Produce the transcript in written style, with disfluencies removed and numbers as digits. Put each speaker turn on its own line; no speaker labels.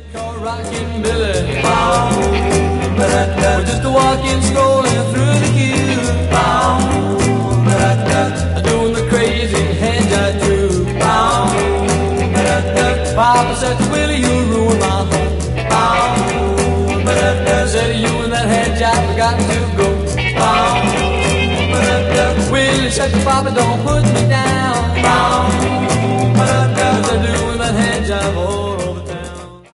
Called Rockin' Billy. We're just a walking, strolling through the queue. Doing the crazy hand jive too. Papa said, Willie, you ruin my home. Said you and that hand jive got to go. Willie said, Papa, don't put me down.